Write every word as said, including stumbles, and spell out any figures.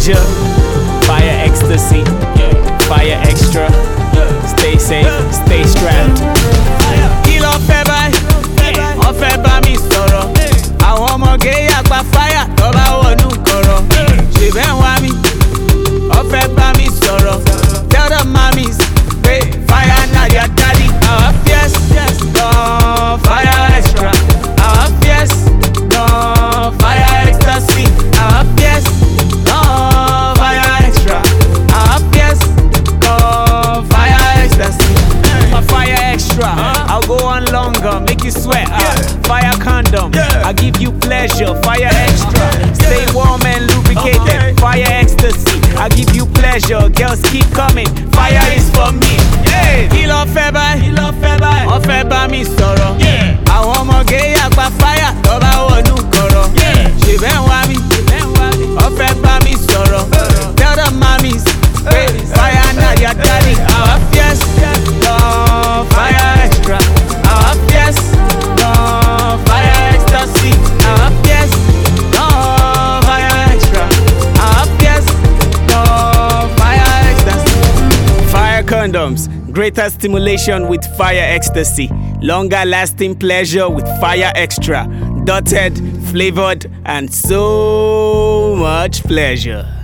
pleasure. Fire ecstasy, fire extra. Stay safe, stay strapped. Kí ló fẹ́ báyìí? Wọ́n fẹ́ bá mi sọ̀rọ̀. Àwọn ọmọge yàgbá fire tó bá wọnú kọ̀rọ̀. Ṣé bẹ́ẹ̀ wá mi? Wọ́n fẹ́ bá mi sọ̀rọ̀. Tell the mommies, hey, fire na their daddy. Our fierce, no fire extra. Our fierce, no fire ecstasy. Our fierce, no fire extra. Our fierce, no fire ecstasy. My fire extra, I'll go on longer, make you sweat. Uh, fire condom, I'll give you pleasure. Fire extra, stay warm and lubricated. Fire ecstasy, I'll give you pleasure. Girls keep coming, fire is for me. Kí ló fẹ́ báyìí? Wọ́n fẹ́ bá mi sọ̀rọ̀. Àwọn ọmọge yàgbá fire tó bá wọnú kọ̀rọ̀. Ṣé bẹ́ẹ̀ wá mi? Wọ́n fẹ́ bá mi sọ̀rọ̀. Tell the mommies, hey, fire na their daddy. Our fierce, no fire extra. Our fierce, no fire ecstasy. Our fierce, no fire extra. Our fierce, no fire ecstasy. Fire condoms, greater stimulation with fire ecstasy. Longer lasting pleasure with fire extra. Dotted, flavored, and so much pleasure.